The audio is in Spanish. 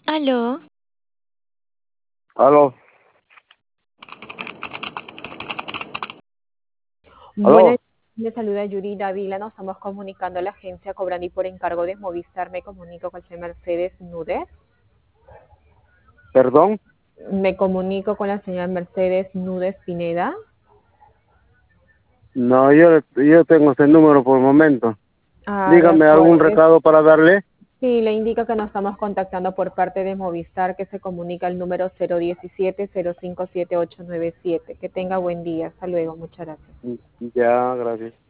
Aló, Aló, Buenas, aló, le saluda Yuri Dávila, nos estamos comunicando a la agencia Cobrani por encargo de Movistar. Me comunico con el señor Mercedes Nudes. perdón. Me comunico con la señora Mercedes Nudes Pineda. No, yo tengo ese número por el momento. Ah, de Dígame acuerdo. algún recado para darle. Sí, le indica que nos estamos contactando por parte de Movistar, que se comunica al número 017-057897. Que tenga buen día. Hasta luego. Muchas gracias. Ya, gracias.